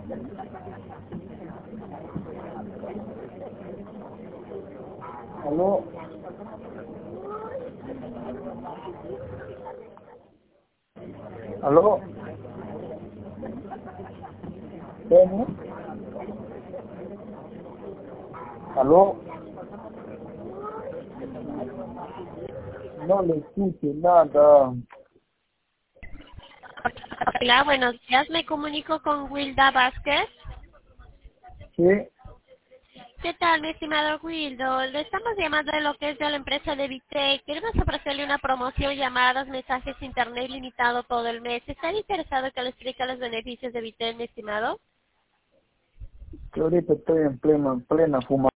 Aló. Aló. ¿Cómo? Aló. No le escucho nada. Hola, buenos días. Me comunico con Wilda Vázquez. Sí. ¿Qué tal, mi estimado Wildo? Le estamos llamando de lo que es de la empresa de Vitec. Queremos ofrecerle una promoción, llamadas, mensajes, internet limitado todo el mes. ¿Está interesado que le explique los beneficios de Vitec, mi estimado? Que ahorita estoy en plena fuma.